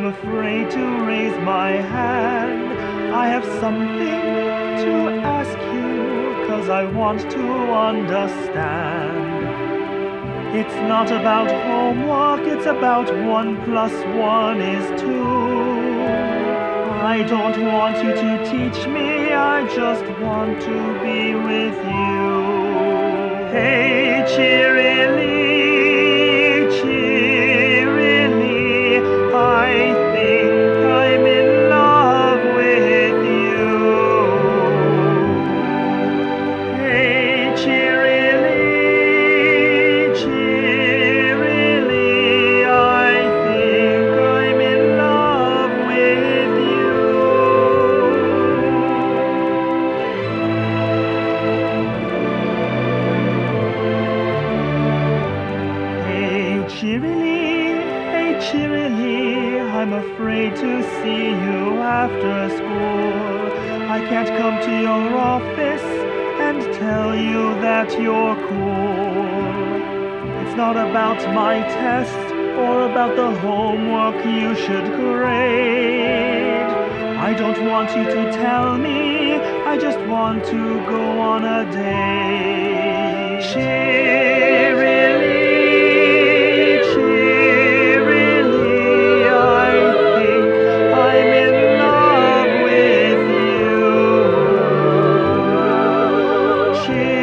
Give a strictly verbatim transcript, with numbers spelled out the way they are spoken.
afraid to raise my hand. I have something to ask you, 'cause I want to understand. It's not about homework, it's about one plus one is two. I don't want you to teach me, I just want to be with you. Hey, cheerily, cheerily, I think I'm in love with you. Hey, cheerily, cheerily, I think I'm in love with you. Hey, cheerily, hey, cheerily, I'm afraid to see you after school. I can't come to your office and tell you that you're cool. It's not about my test or about the homework you should grade. I don't want you to tell me, I just want to go on a date. Cheerily, cheerily, I think I'm in love with you. Cheerily,